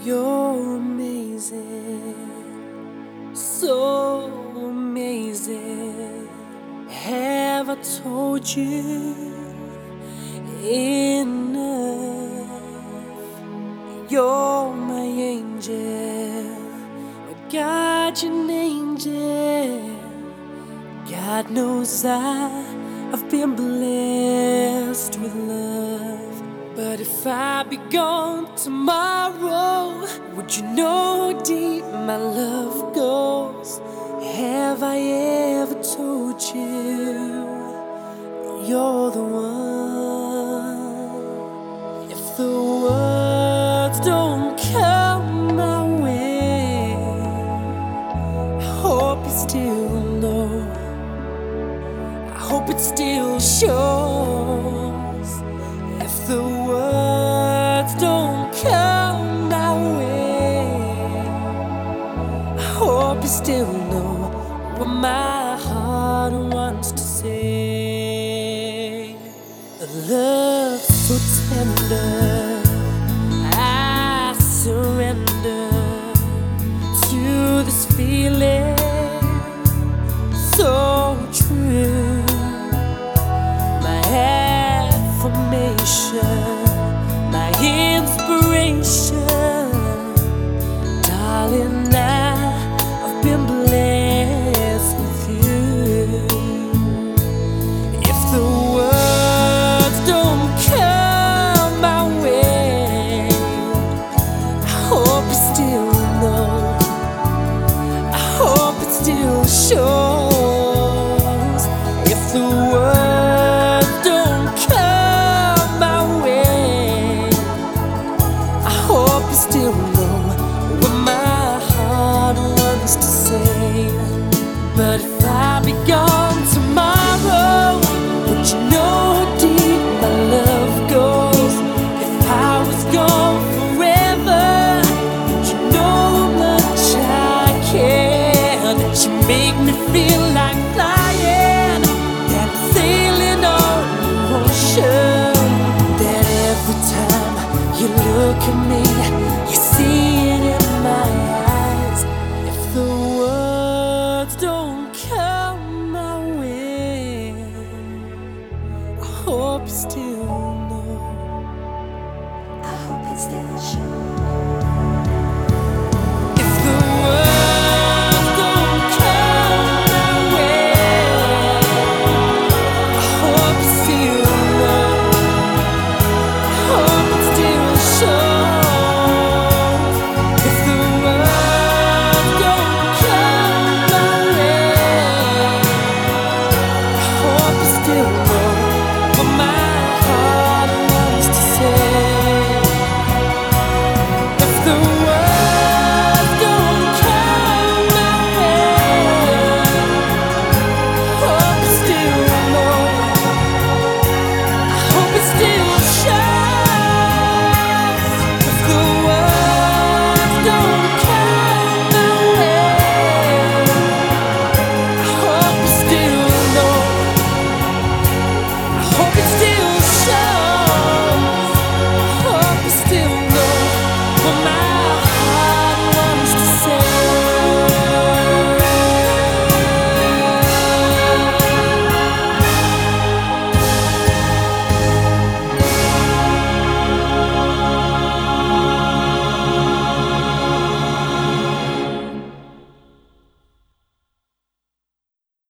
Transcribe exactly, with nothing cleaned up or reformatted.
You're amazing, so amazing. Have I told you enough? You're my angel, my guardian angel. God knows I, I've been blessed with love. But if I be gone tomorrow, would you know how deep my love goes? Have I ever told you you're the one? If the words don't come my way, I hope you still know. I hope it still shows. If the words don't come my way, I hope you still know what my heart wants to say. A love so tender, I surrender to this feeling so true. My affirmation, my inspiration, darling, I, I've been blessed with you. If the words don't come my way, I hope you still know. I hope it still shows. If the words don't come my way, I hope you still know what my heart wants to say. But if I be gone tomorrow, would you know how deep my love goes? If I was gone forever, would you know how much I care? That you make me feel like flying, that I'm sailing on the ocean. That every time you look at me, you see it in my eyes. If the words don't come my way, I hope you still